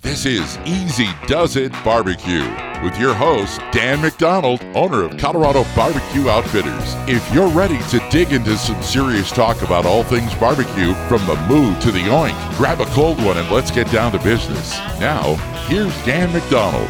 This is Easy Does It Barbecue with your host, Dan McDonald, owner of Colorado Barbecue Outfitters. If you're ready to dig into some serious talk about all things barbecue, from the moo to the oink, grab a cold one and let's get down to business. Now, here's Dan McDonald.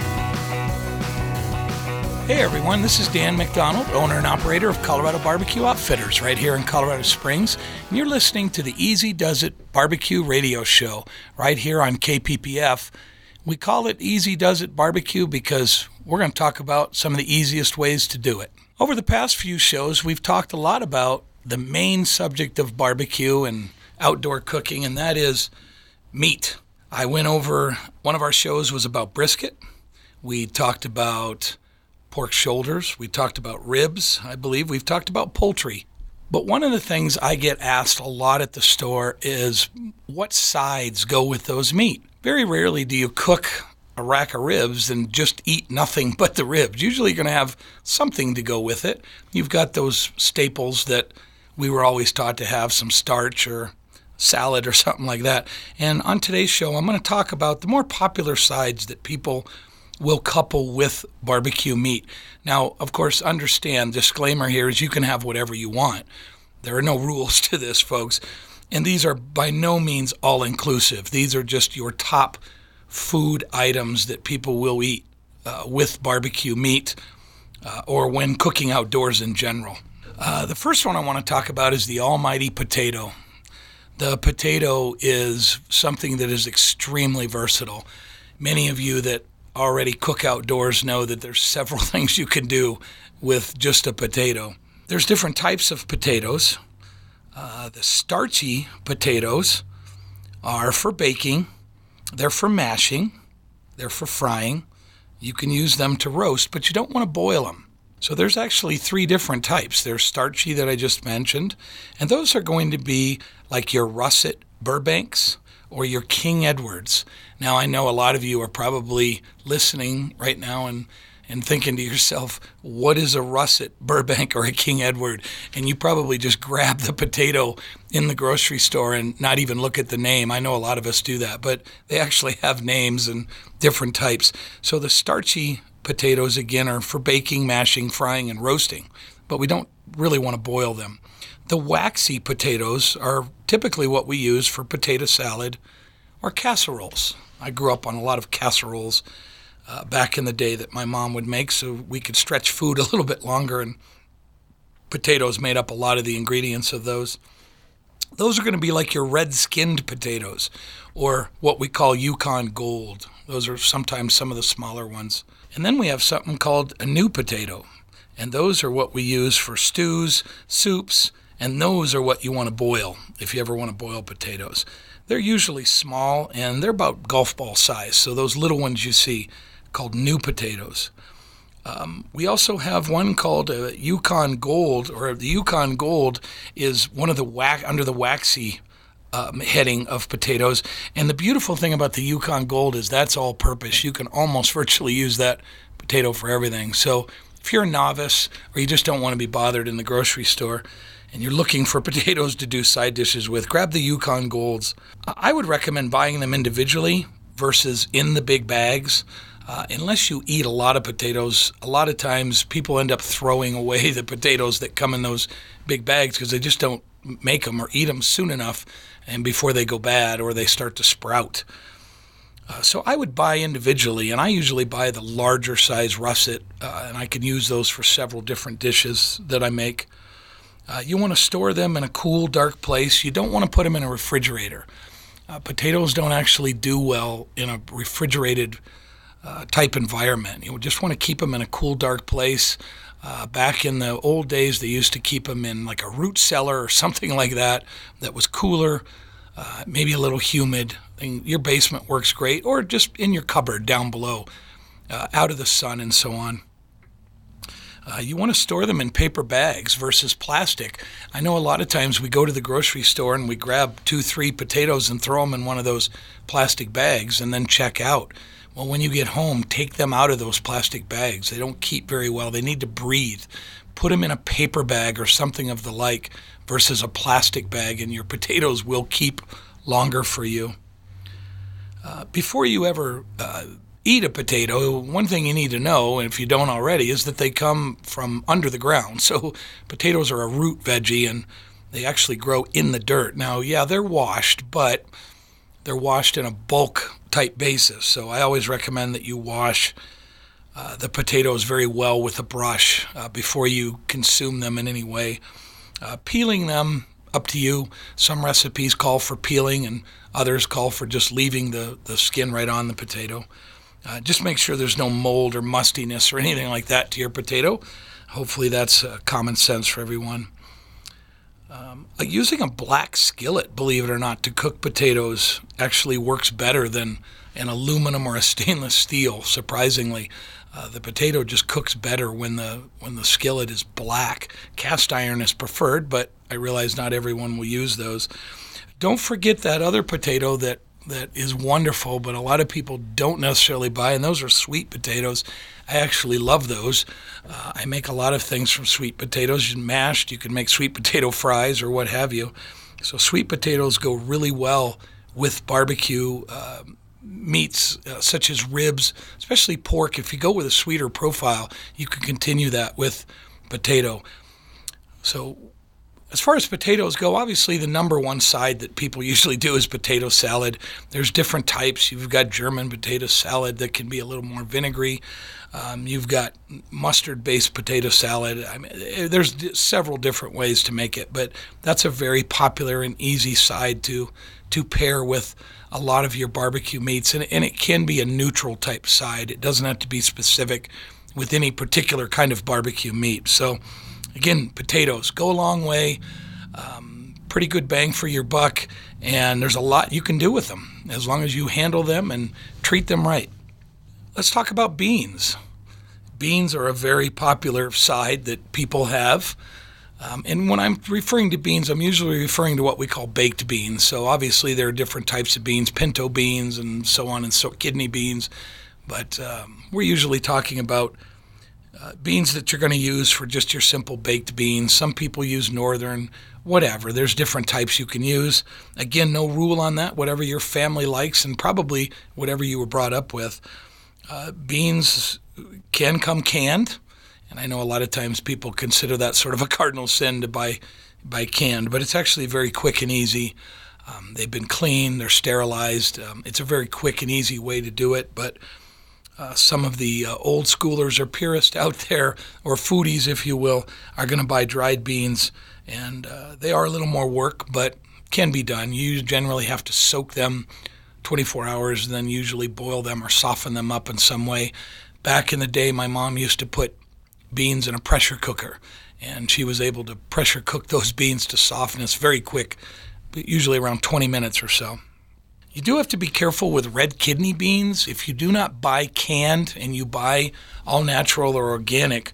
Hey everyone, this is Dan McDonald, owner and operator of Colorado Barbecue Outfitters right here in Colorado Springs, and you're listening to the Easy Does It Barbecue radio show right here on KPPF. We call it Easy Does It Barbecue because we're going to talk about some of the easiest ways to do it. Over the past few shows, we've talked a lot about the main subject of barbecue and outdoor cooking, and that is meat. I went over, one of our shows was about brisket. We talked about pork shoulders. We talked about ribs, I believe. We've talked about poultry. But one of the things I get asked a lot at the store is what sides go with those meat. Very rarely do you cook a rack of ribs and just eat nothing but the ribs. Usually you're going to have something to go with it. You've got those staples that we were always taught to have, some starch or salad or something like that. And on today's show, I'm going to talk about the more popular sides that people will couple with barbecue meat. Now, of course, understand, disclaimer here is you can have whatever you want. There are no rules to this, folks. And these are by no means all-inclusive. These are just your top food items that people will eat with barbecue meat or when cooking outdoors in general. The first one I want to talk about is the almighty potato. The potato is something that is extremely versatile. Many of you that already cook outdoors know that there's several things you can do with just a potato. There's different types of potatoes. The starchy potatoes are for baking, they're for mashing, they're for frying. You can use them to roast, but you don't want to boil them. So there's actually three different types. There's starchy that I just mentioned, and those are going to be like your russet Burbanks or your King Edwards. Now, I know a lot of you are probably listening right now and thinking to yourself, what is a russet Burbank or a King Edward? And you probably just grab the potato in the grocery store and not even look at the name. I know a lot of us do that, but they actually have names and different types. So the starchy potatoes, again, are for baking, mashing, frying, and roasting, but we don't really want to boil them. The waxy potatoes are typically what we use for potato salad or casseroles. I grew up on a lot of casseroles back in the day that my mom would make so we could stretch food a little bit longer, and potatoes made up a lot of the ingredients of those. Those are going to be like your red-skinned potatoes, or what we call Yukon Gold. Those are sometimes some of the smaller ones. And then we have something called a new potato, and those are what we use for stews, soups, and those are what you want to boil if you ever want to boil potatoes. They're usually small, and they're about golf ball size, so those little ones you see called new potatoes. We also have one called a Yukon Gold, or the Yukon Gold is one of the under the waxy heading of potatoes. And the beautiful thing about the Yukon Gold is that's all purpose. You can almost virtually use that potato for everything. So if you're a novice or you just don't want to be bothered in the grocery store and you're looking for potatoes to do side dishes with, grab the Yukon Golds. I would recommend buying them individually versus in the big bags. Unless you eat a lot of potatoes, a lot of times people end up throwing away the potatoes that come in those big bags because they just don't make them or eat them soon enough and before they go bad or they start to sprout. So I would buy individually, and I usually buy the larger size russet, and I can use those for several different dishes that I make. You want to store them in a cool, dark place. You don't want to put them in a refrigerator. Potatoes don't actually do well in a refrigerated type environment. You just want to keep them in a cool, dark place. Back in the old days, they used to keep them in like a root cellar or something like that was cooler, maybe a little humid. And your basement works great, or just in your cupboard down below, out of the sun and so on. You want to store them in paper bags versus plastic. I know a lot of times we go to the grocery store and we grab 2-3 potatoes and throw them in one of those plastic bags and then check out. Well, when you get home, take them out of those plastic bags. They don't keep very well. They need to breathe. Put them in a paper bag or something of the like versus a plastic bag, and your potatoes will keep longer for you. Before you ever eat a potato, one thing you need to know, and if you don't already, is that they come from under the ground. So potatoes are a root veggie, and they actually grow in the dirt. Now, yeah, they're washed, but they're washed in a bulk type basis. So I always recommend that you wash the potatoes very well with a brush before you consume them in any way. Peeling them, up to you. Some recipes call for peeling and others call for just leaving the skin right on the potato. Just make sure there's no mold or mustiness or anything like that to your potato. Hopefully that's common sense for everyone. Using a black skillet, believe it or not, to cook potatoes actually works better than an aluminum or a stainless steel, surprisingly. The potato just cooks better when the skillet is black. Cast iron is preferred, but I realize not everyone will use those. Don't forget that other potato that is wonderful, but a lot of people don't necessarily buy, and those are sweet potatoes. I actually love those. I make a lot of things from sweet potatoes. Mashed, you can make sweet potato fries or what have you. So sweet potatoes go really well with barbecue meats such as ribs, especially pork. If you go with a sweeter profile, you can continue that with potato. So as far as potatoes go, obviously the number one side that people usually do is potato salad. There's different types. You've got German potato salad that can be a little more vinegary. You've got mustard-based potato salad. I mean, there's several different ways to make it, but that's a very popular and easy side to pair with a lot of your barbecue meats, and it can be a neutral type side. It doesn't have to be specific with any particular kind of barbecue meat. So again, potatoes go a long way, pretty good bang for your buck, and there's a lot you can do with them as long as you handle them and treat them right. Let's talk about beans. Beans are a very popular side that people have. And when I'm referring to beans, I'm usually referring to what we call baked beans. So obviously there are different types of beans, pinto beans and so on, and so kidney beans. But we're usually talking about beans that you're going to use for just your simple baked beans. Some people use northern, whatever. There's different types you can use. Again, no rule on that, whatever your family likes and probably whatever you were brought up with. Beans can come canned. And I know a lot of times people consider that sort of a cardinal sin to buy canned, but it's actually very quick and easy. They've been cleaned, they're sterilized. It's a very quick and easy way to do it, but some of the old schoolers or purists out there, or foodies, if you will, are going to buy dried beans, and they are a little more work, but can be done. You generally have to soak them 24 hours and then usually boil them or soften them up in some way. Back in the day, my mom used to put beans in a pressure cooker, and she was able to pressure cook those beans to softness very quick, usually around 20 minutes or so. You do have to be careful with red kidney beans. If you do not buy canned and you buy all natural or organic,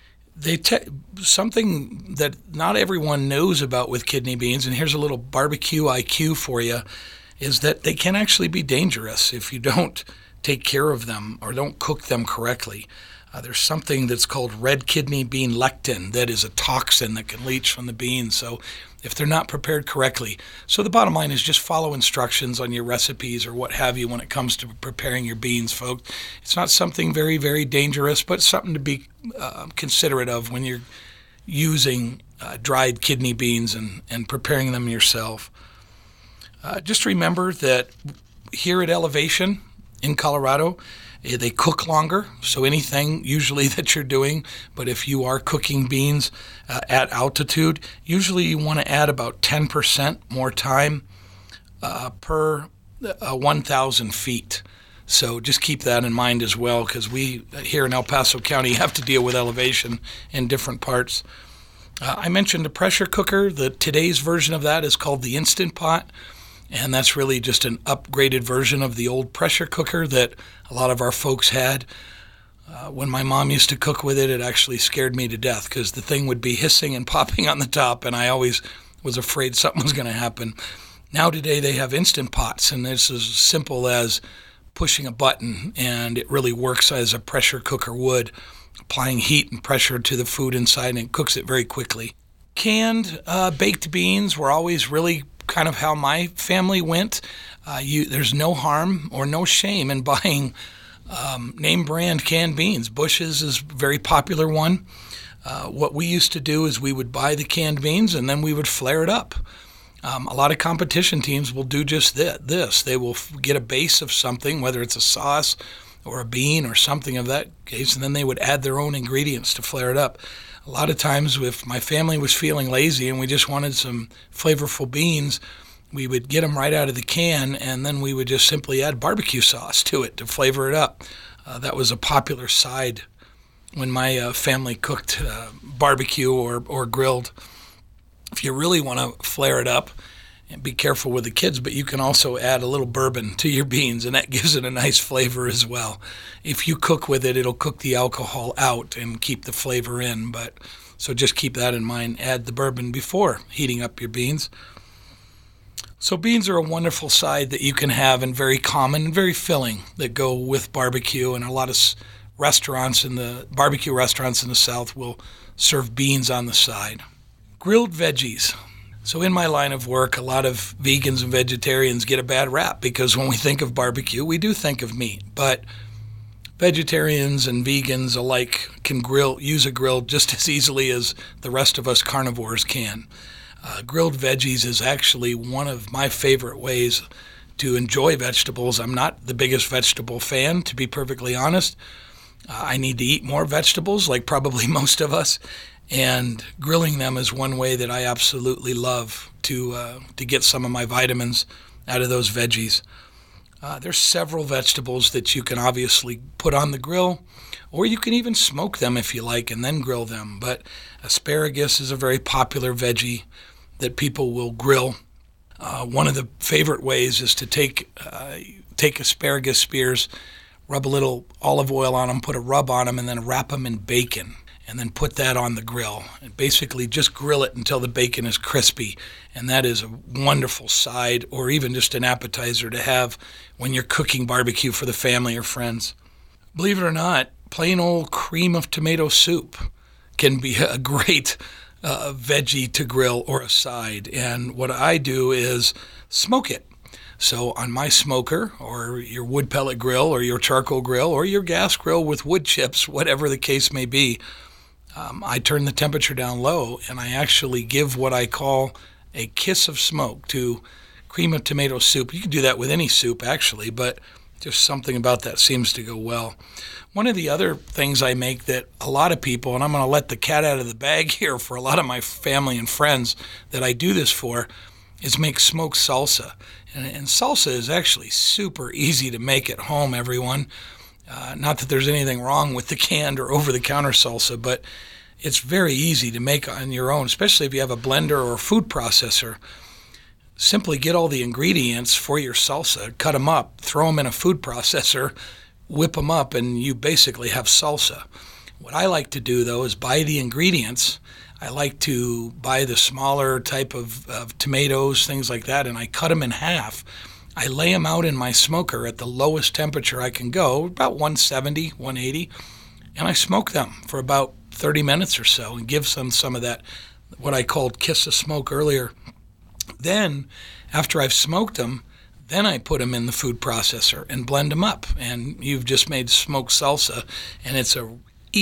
something that not everyone knows about with kidney beans, and here's a little barbecue IQ for you, is that they can actually be dangerous if you don't take care of them or don't cook them correctly. There's something that's called red kidney bean lectin that is a toxin that can leach from the beans. So if they're not prepared correctly. So the bottom line is just follow instructions on your recipes or what have you when it comes to preparing your beans, folks. It's not something very, very dangerous, but something to be considerate of when you're using dried kidney beans and preparing them yourself. Just remember that here at Elevation in Colorado, they cook longer, so anything usually that you're doing, but if you are cooking beans at altitude, usually you want to add about 10% more time per 1,000 feet. So just keep that in mind as well, because we here in El Paso County have to deal with elevation in different parts. I mentioned a pressure cooker. Today's version of that is called the Instant Pot. And that's really just an upgraded version of the old pressure cooker that a lot of our folks had. When my mom used to cook with it, it actually scared me to death because the thing would be hissing and popping on the top, and I always was afraid something was going to happen. Now today they have Instant Pots, and it's as simple as pushing a button, and it really works as a pressure cooker would, applying heat and pressure to the food inside, and it cooks it very quickly. Canned baked beans were always really kind of how my family went. There's no harm or no shame in buying name brand canned beans. Bush's is a very popular one. What we used to do is we would buy the canned beans and then we would flare it up. A lot of competition teams will do just this. They will get a base of something, whether it's a sauce or a bean or something of that case, and then they would add their own ingredients to flare it up. A lot of times if my family was feeling lazy and we just wanted some flavorful beans, we would get them right out of the can, and then we would just simply add barbecue sauce to it to flavor it up. That was a popular side when my family cooked barbecue or grilled. If you really want to flare it up, and be careful with the kids, but you can also add a little bourbon to your beans, and that gives it a nice flavor as well. If you cook with it, it'll cook the alcohol out and keep the flavor in. So just keep that in mind. Add the bourbon before heating up your beans. So beans are a wonderful side that you can have, and very common and very filling, that go with barbecue. And a lot of barbecue restaurants in the South will serve beans on the side. Grilled veggies. So in my line of work, a lot of vegans and vegetarians get a bad rap because when we think of barbecue, we do think of meat. But vegetarians and vegans alike can use a grill just as easily as the rest of us carnivores can. Grilled veggies is actually one of my favorite ways to enjoy vegetables. I'm not the biggest vegetable fan, to be perfectly honest. I need to eat more vegetables, like probably most of us. And grilling them is one way that I absolutely love to get some of my vitamins out of those veggies. There's several vegetables that you can obviously put on the grill, or you can even smoke them if you like and then grill them. But asparagus is a very popular veggie that people will grill. One of the favorite ways is to take asparagus spears, rub a little olive oil on them, put a rub on them, and then wrap them in bacon. And then put that on the grill and basically just grill it until the bacon is crispy. And that is a wonderful side, or even just an appetizer to have when you're cooking barbecue for the family or friends. Believe it or not, plain old cream of tomato soup can be a great veggie to grill or a side. And what I do is smoke it. So on my smoker, or your wood pellet grill, or your charcoal grill, or your gas grill with wood chips, whatever the case may be, I turn the temperature down low, and I actually give what I call a kiss of smoke to cream of tomato soup. You can do that with any soup, actually, but just something about that seems to go well. One of the other things I make that a lot of people, and I'm going to let the cat out of the bag here for a lot of my family and friends that I do this for, is make smoked salsa. And salsa is actually super easy to make at home, everyone. Not that there's anything wrong with the canned or over-the-counter salsa, but it's very easy to make on your own, especially if you have a blender or a food processor. Simply get all the ingredients for your salsa, cut them up, throw them in a food processor, whip them up, and you basically have salsa. What I like to do, though, is buy the ingredients. I like to buy the smaller type of tomatoes, things like that, and I cut them in half. I lay them out in my smoker at the lowest temperature I can go, about 170, 180, and I smoke them for about 30 minutes or so and give them some of that, what I called kiss of smoke earlier. Then, after I've smoked them, then I put them in the food processor and blend them up, and you've just made smoked salsa, and it's a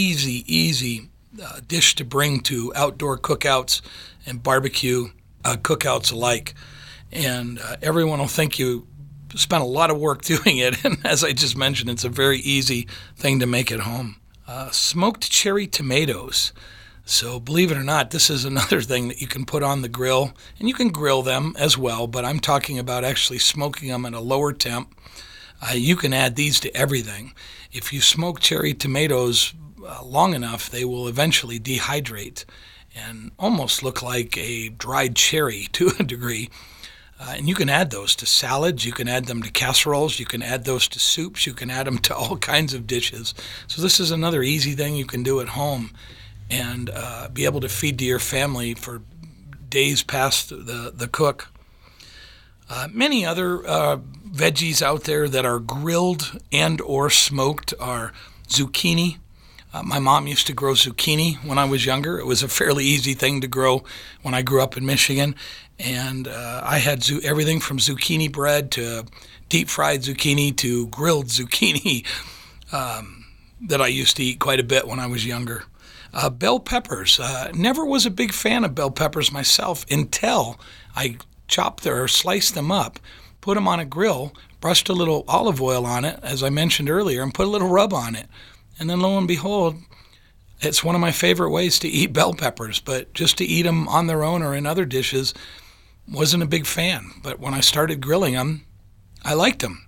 easy dish to bring to outdoor cookouts and barbecue cookouts alike. And everyone will think you spent a lot of work doing it. And as I just mentioned, it's a very easy thing to make at home. Smoked cherry tomatoes. So believe it or not, this is another thing that you can put on the grill. And you can grill them as well, but I'm talking about actually smoking them at a lower temp. You can add these to everything. If you smoke cherry tomatoes long enough, they will eventually dehydrate and almost look like a dried cherry to a degree. And you can add those to salads, you can add them to casseroles, you can add those to soups, you can add them to all kinds of dishes. So this is another easy thing you can do at home and be able to feed to your family for days past the cook. Many other veggies out there that are grilled and or smoked are zucchini. My mom used to grow zucchini when I was younger. It was a fairly easy thing to grow when I grew up in Michigan. And I had everything from zucchini bread to deep-fried zucchini to grilled zucchini that I used to eat quite a bit when I was younger. Bell peppers. Never was a big fan of bell peppers myself until I chopped or sliced them up, put them on a grill, brushed a little olive oil on it, as I mentioned earlier, and put a little rub on it. And then lo and behold, it's one of my favorite ways to eat bell peppers, but just to eat them on their own or in other dishes, wasn't a big fan. But when I started grilling them, I liked them.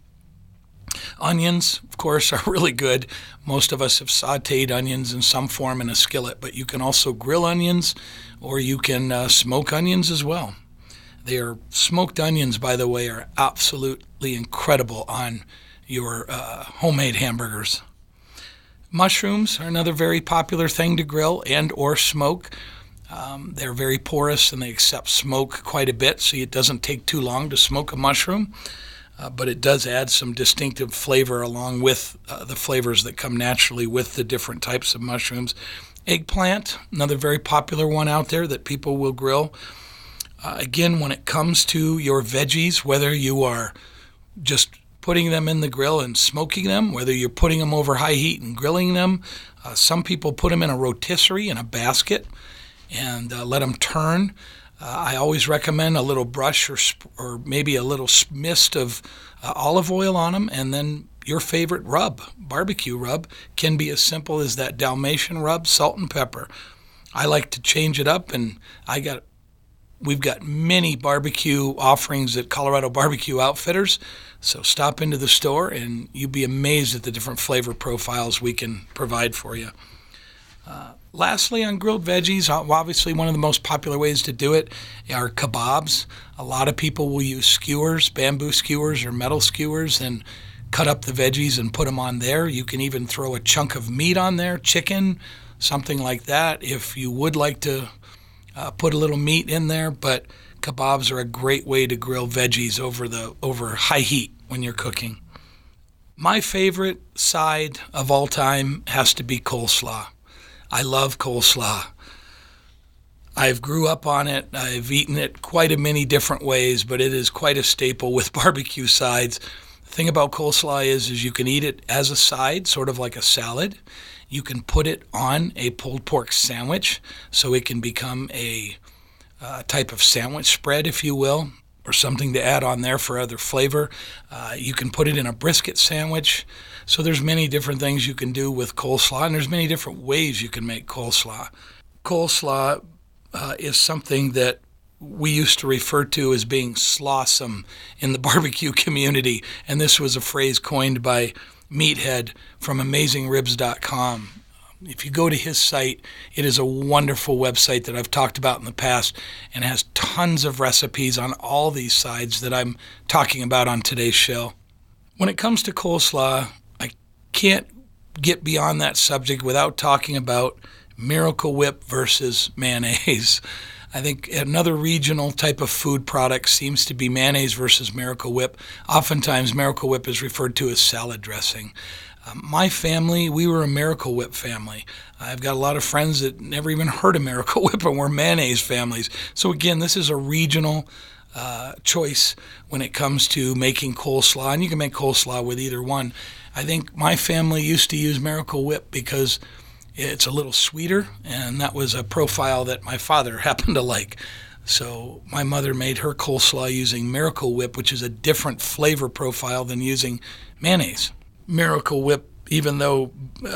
Onions, of course, are really good. Most of us have sautéed onions in some form in a skillet, but you can also grill onions or you can smoke onions as well. Smoked onions, by the way, are absolutely incredible on your homemade hamburgers. Mushrooms are another very popular thing to grill and or smoke. They're very porous and they accept smoke quite a bit, so it doesn't take too long to smoke a mushroom. But it does add some distinctive flavor along with the flavors that come naturally with the different types of mushrooms. Eggplant, another very popular one out there that people will grill. Again, when it comes to your veggies, whether you are just putting them in the grill and smoking them, whether you're putting them over high heat and grilling them, some people put them in a rotisserie in a basket and let them turn. I always recommend a little brush or maybe a little mist of olive oil on them, and then your favorite rub, barbecue rub, can be as simple as that Dalmatian rub, salt and pepper. I like to change it up, and we've got many barbecue offerings at Colorado Barbecue Outfitters, so stop into the store and you'll be amazed at the different flavor profiles we can provide for you. Lastly, on grilled veggies, obviously one of the most popular ways to do it are kebabs. A lot of people will use skewers, bamboo skewers or metal skewers, and cut up the veggies and put them on there. You can even throw a chunk of meat on there, chicken, something like that, if you would like to put a little meat in there. But kebabs are a great way to grill veggies over high heat when you're cooking. My favorite side of all time has to be coleslaw. I love coleslaw. I've grew up on it. I've eaten it quite a many different ways, but it is quite a staple with barbecue sides. The thing about coleslaw is you can eat it as a side, sort of like a salad. You can put it on a pulled pork sandwich, so it can become a type of sandwich spread, if you will, or something to add on there for other flavor. You can put it in a brisket sandwich. So there's many different things you can do with coleslaw, and there's many different ways you can make coleslaw. Coleslaw is something that we used to refer to as being slawsome in the barbecue community, and this was a phrase coined by Meathead from AmazingRibs.com. If you go to his site, it is a wonderful website that I've talked about in the past and has tons of recipes on all these sides that I'm talking about on today's show. When it comes to coleslaw, I can't get beyond that subject without talking about Miracle Whip versus mayonnaise. I think another regional type of food product seems to be mayonnaise versus Miracle Whip. Oftentimes, Miracle Whip is referred to as salad dressing. My family, we were a Miracle Whip family. I've got a lot of friends that never even heard of Miracle Whip and were mayonnaise families. So again, this is a regional choice when it comes to making coleslaw, and you can make coleslaw with either one. I think my family used to use Miracle Whip because it's a little sweeter, and that was a profile that my father happened to like. So my mother made her coleslaw using Miracle Whip, which is a different flavor profile than using mayonnaise. Miracle Whip, even though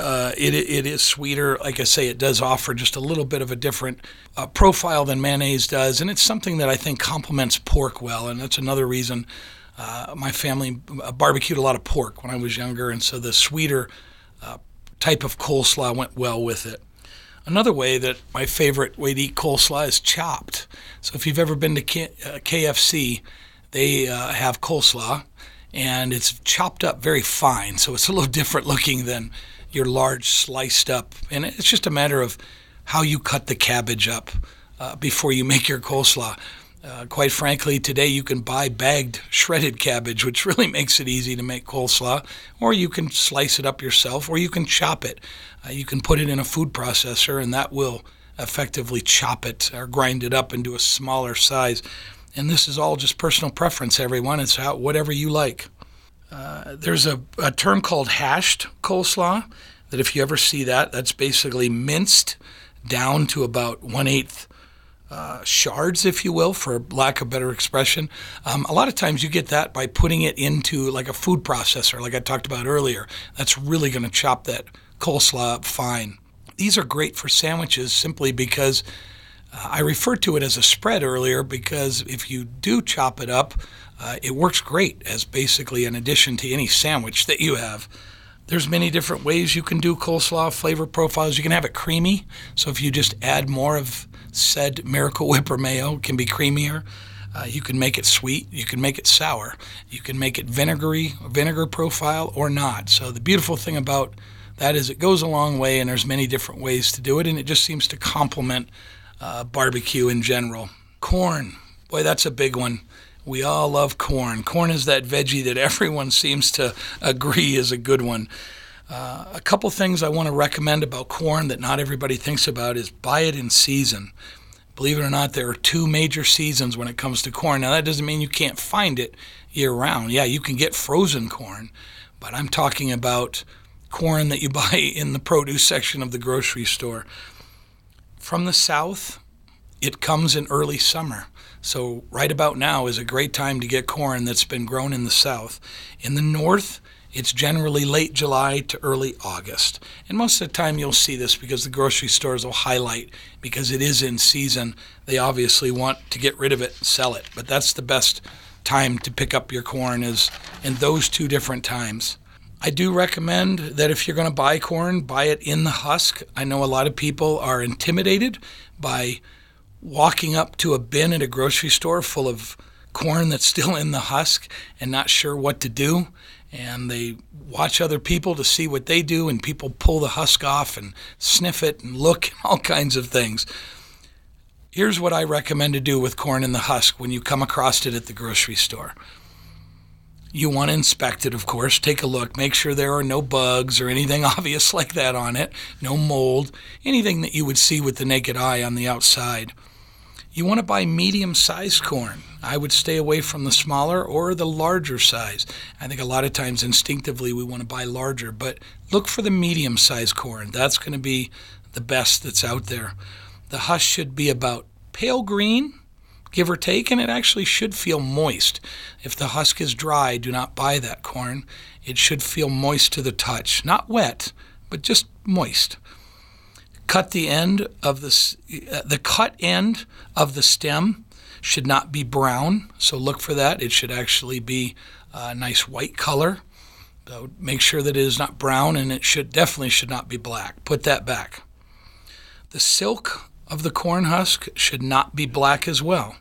it is sweeter, like I say, it does offer just a little bit of a different profile than mayonnaise does, and it's something that I think complements pork well, and that's another reason my family barbecued a lot of pork when I was younger, and so the sweeter type of coleslaw went well with it. Another way that my favorite way to eat coleslaw is chopped. So if you've ever been to KFC, they have coleslaw, and it's chopped up very fine, so it's a little different looking than your large sliced up. And it's just a matter of how you cut the cabbage up before you make your coleslaw. Quite frankly, today you can buy bagged shredded cabbage, which really makes it easy to make coleslaw, or you can slice it up yourself, or you can chop it. You can put it in a food processor, and that will effectively chop it or grind it up into a smaller size. And this is all just personal preference, everyone. It's whatever you like. There's a term called hashed coleslaw that if you ever see that, that's basically minced down to about 1/8 shards, if you will, for lack of better expression. A lot of times you get that by putting it into like a food processor, like I talked about earlier. That's really going to chop that coleslaw up fine. These are great for sandwiches simply because I referred to it as a spread earlier, because if you do chop it up, it works great as basically an addition to any sandwich that you have. There's many different ways you can do coleslaw flavor profiles. You can have it creamy, so if you just add more of said Miracle Whip or mayo, it can be creamier. You can make it sweet. You can make it sour. You can make it vinegar profile or not. So the beautiful thing about that is it goes a long way, and there's many different ways to do it, and it just seems to complement barbecue in general. Corn, boy, that's a big one. We all love corn. Corn is that veggie that everyone seems to agree is a good one. A couple things I want to recommend about corn that not everybody thinks about is buy it in season. Believe it or not, there are 2 major seasons when it comes to corn. Now, that doesn't mean you can't find it year-round. Yeah, you can get frozen corn, but I'm talking about corn that you buy in the produce section of the grocery store. From the south, it comes in early summer. So right about now is a great time to get corn that's been grown in the south. In the north, it's generally late July to early August. And most of the time you'll see this because the grocery stores will highlight, because it is in season, they obviously want to get rid of it and sell it. But that's the best time to pick up your corn, is in those 2 different times. I do recommend that if you're going to buy corn, buy it in the husk. I know a lot of people are intimidated by walking up to a bin at a grocery store full of corn that's still in the husk and not sure what to do. And they watch other people to see what they do, and people pull the husk off and sniff it and look and all kinds of things. Here's what I recommend to do with corn in the husk when you come across it at the grocery store. You want to inspect it, of course. Take a look. Make sure there are no bugs or anything obvious like that on it. No mold. Anything that you would see with the naked eye on the outside. You want to buy medium-sized corn. I would stay away from the smaller or the larger size. I think a lot of times instinctively we want to buy larger, but look for the medium-sized corn. That's going to be the best that's out there. The husk should be about pale green, give or take, and it actually should feel moist. If the husk is dry, do not buy that corn. It should feel moist to the touch. Not wet, but just moist. Cut the end of the cut end of the stem should not be brown, so look for that. It should actually be a nice white color. So make sure that it is not brown, and it definitely should not be black. Put that back. The silk of the corn husk should not be black as well.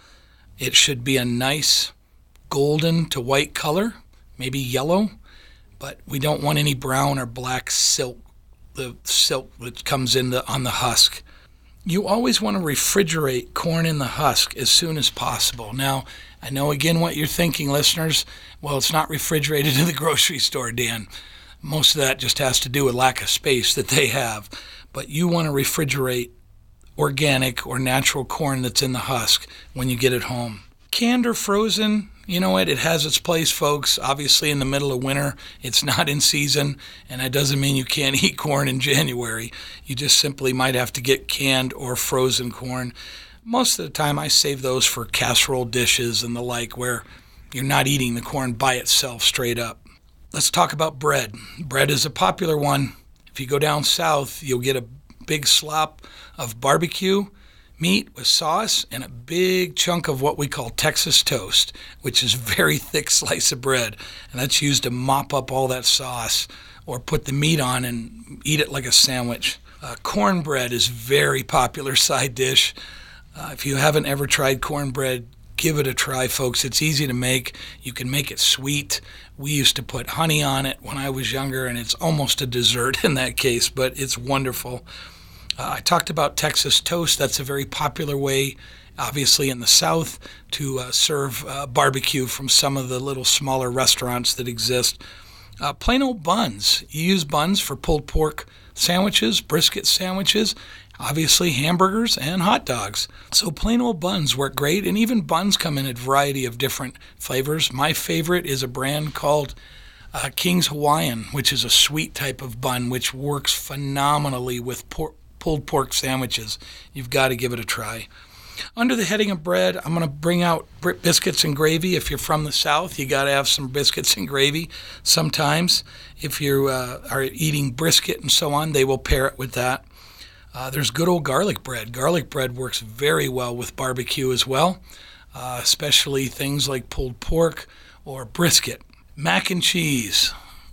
It should be a nice golden to white color, maybe yellow, but we don't want any brown or black silk. The silk that comes in on the husk. You always want to refrigerate corn in the husk as soon as possible. Now, I know again what you're thinking, listeners. Well, it's not refrigerated in the grocery store, Dan. Most of that just has to do with lack of space that they have. But you want to refrigerate organic or natural corn that's in the husk when you get it home. Canned or frozen, you know what? It has its place, folks. Obviously, in the middle of winter, it's not in season, and that doesn't mean you can't eat corn in January. You just simply might have to get canned or frozen corn. Most of the time, I save those for casserole dishes and the like, where you're not eating the corn by itself straight up. Let's talk about bread. Bread is a popular one. If you go down south, you'll get a big slop of barbecue meat with sauce and a big chunk of what we call Texas toast, which is a very thick slice of bread. And that's used to mop up all that sauce or put the meat on and eat it like a sandwich. Cornbread is a very popular side dish. If you haven't ever tried cornbread, give it a try, folks. It's easy to make. You can make it sweet. We used to put honey on it when I was younger, and it's almost a dessert in that case, but it's wonderful. I talked about Texas toast. That's a very popular way, obviously in the South, to serve barbecue from some of the little smaller restaurants that exist. Plain old buns. You use buns for pulled pork sandwiches, brisket sandwiches, Obviously, hamburgers and hot dogs. So plain old buns work great, and even buns come in a variety of different flavors. My favorite is a brand called King's Hawaiian, which is a sweet type of bun, which works phenomenally with pulled pork sandwiches. You've got to give it a try. Under the heading of bread, I'm going to bring out biscuits and gravy. If you're from the South, you got to have some biscuits and gravy sometimes. If you are eating brisket and so on, they will pair it with that. There's good old garlic bread. Garlic bread works very well with barbecue as well, especially things like pulled pork or brisket. Mac and cheese.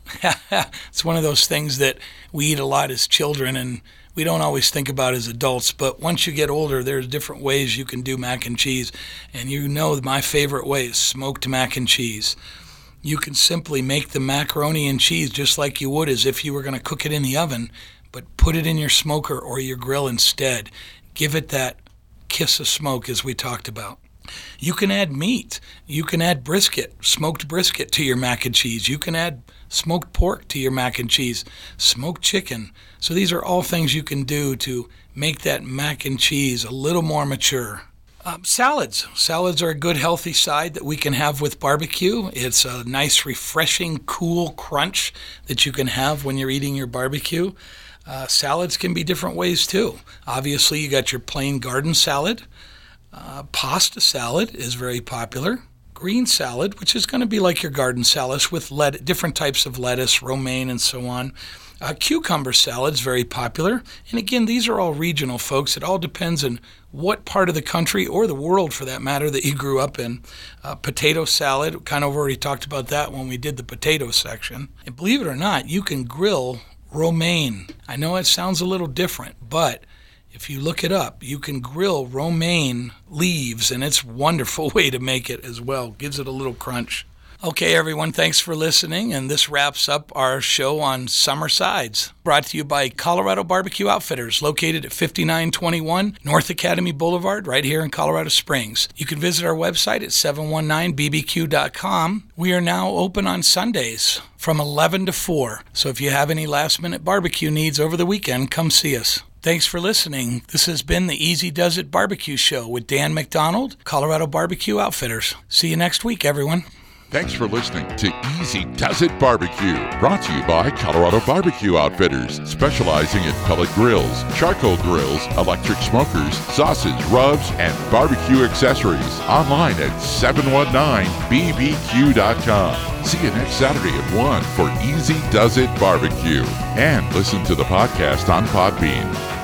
It's one of those things that we eat a lot as children and we don't always think about as adults, but once you get older, there's different ways you can do mac and cheese. And you know my favorite way is smoked mac and cheese. You can simply make the macaroni and cheese just like you would as if you were going to cook it in the oven, but put it in your smoker or your grill instead. Give it that kiss of smoke as we talked about. You can add meat. You can add brisket, smoked brisket to your mac and cheese. You can add smoked pork to your mac and cheese, smoked chicken. So these are all things you can do to make that mac and cheese a little more mature. Salads. Salads are a good healthy side that we can have with barbecue. It's a nice, refreshing, cool crunch that you can have when you're eating your barbecue. Salads can be different ways too. Obviously, you got your plain garden salad. Pasta salad is very popular. Green salad, which is going to be like your garden salad with different types of lettuce, romaine, and so on. Cucumber salad is very popular. And again, these are all regional, folks. It all depends on what part of the country or the world, for that matter, that you grew up in. Potato salad, kind of already talked about that when we did the potato section. And believe it or not, you can grill romaine. I know it sounds a little different, but if you look it up, you can grill romaine leaves, and it's a wonderful way to make it as well. Gives it a little crunch. Okay, everyone, thanks for listening, and this wraps up our show on Summer Sides, brought to you by Colorado Barbecue Outfitters, located at 5921 North Academy Boulevard, right here in Colorado Springs. You can visit our website at 719bbq.com. We are now open on Sundays from 11 to 4, so if you have any last-minute barbecue needs over the weekend, come see us. Thanks for listening. This has been the Easy Does It Barbecue Show with Dan McDonald, Colorado Barbecue Outfitters. See you next week, everyone. Thanks for listening to Easy Does It Barbecue, brought to you by Colorado Barbecue Outfitters, specializing in pellet grills, charcoal grills, electric smokers, sauces, rubs, and barbecue accessories. Online at 719bbq.com. See you next Saturday at 1 for Easy Does It Barbecue. And listen to the podcast on Podbean.